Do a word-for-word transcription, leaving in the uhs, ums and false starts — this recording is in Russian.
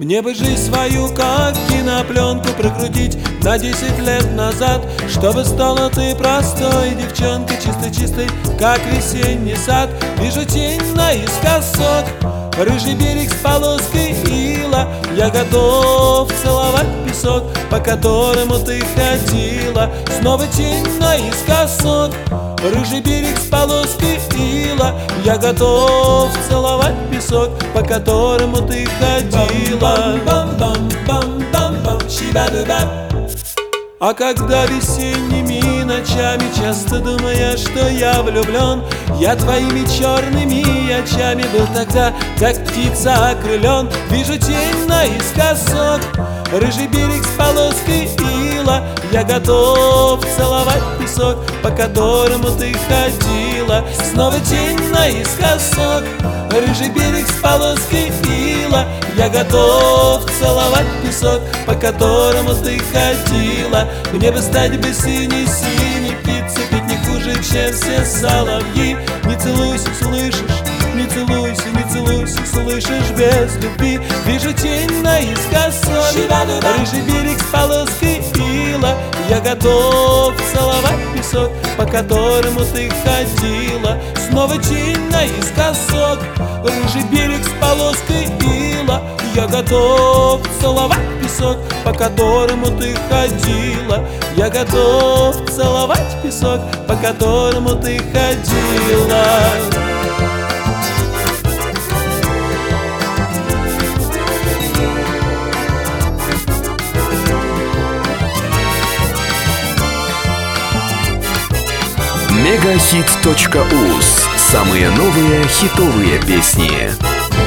Мне бы жизнь свою, как кинопленку, прокрутить на десять лет назад, чтобы стала ты простой девчонкой, чистой-чистой, как весенний сад. Вижу тень наискосок, рыжий берег с полоской ила. Я готов целовать песок, по которому ты ходила. Снова тень наискосок, рыжий берег с полоской ила. Я готов целовать песок, по которому ты ходила. А когда весенними ночами часто думая, что я влюблен, я твоими черными очами был тогда, как птица окрылен. Вижу тень наискосок, рыжий берег с полоской ила. Я готов целовать песок, по которому ты ходила. Снова тень наискосок, рыжий берег с полоской ила. Я готов целовать песок, по которому ты ходила. Мне бы стать бы синий-синий, пиццу пить не хуже, чем все соловьи. Не целуйся, слышишь? Не целуйся, не целуйся, слышишь, без любви. Вижу тень наискосок, рыжий берег с полоской ила. Я готов целовать песок, по которому ты ходила. Снова тень наискосок, рыжий берег с полоской ила. Я готов целовать песок, по которому ты ходила. Я готов целовать песок, по которому ты ходила. мегахит точка уз. Самые новые хитовые песни.